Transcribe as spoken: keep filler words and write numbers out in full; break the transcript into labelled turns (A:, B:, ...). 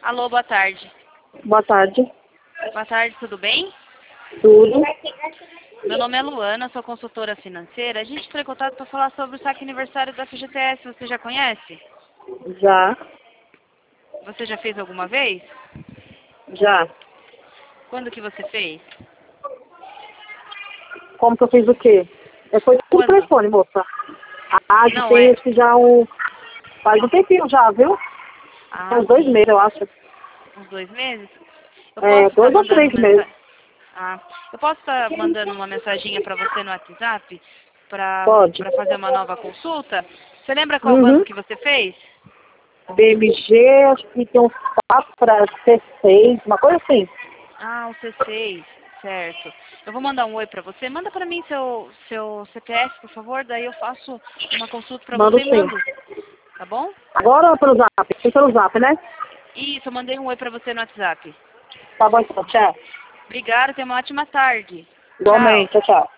A: Alô, boa tarde.
B: Boa tarde.
A: Boa tarde, tudo bem?
B: Tudo.
A: Meu nome é Luana, sou consultora financeira. A gente foi em contato para falar sobre o saque aniversário da F G T S. Você já conhece?
B: Já.
A: Você já fez alguma vez?
B: Já.
A: Quando que você fez?
B: Como que eu fiz o quê? Eu fui com o
A: Quando?
B: telefone, moça. Ah, já
A: Não,
B: tem
A: é...
B: esse já um... Faz um tempinho já, viu?
A: Ah,
B: Faz uns dois
A: sim.
B: meses, eu acho.
A: Uns dois meses? Eu
B: É,
A: posso estar
B: dois ou
A: mandando
B: três meses.
A: mensagem... Ah, eu posso estar mandando uma mensaginha para você no WhatsApp para
B: Pode.
A: para fazer uma nova consulta? Você lembra qual banco
B: Uhum.
A: que você fez?
B: B M G, acho que tem uns quatro para C seis, uma coisa assim.
A: Ah, o C seis, certo. Eu vou mandar um oi para você. Manda para mim seu, seu C P F, por favor, daí eu faço uma consulta para
B: Mando
A: você e
B: sim.
A: mando. Tá bom?
B: Agora ou pelo zap? Tem pelo zap, né?
A: Isso, eu mandei um oi para você no WhatsApp.
B: Tá bom então, tchau.
A: Obrigada, tenha uma ótima tarde. Tchau.
B: Igualmente, tchau, tchau.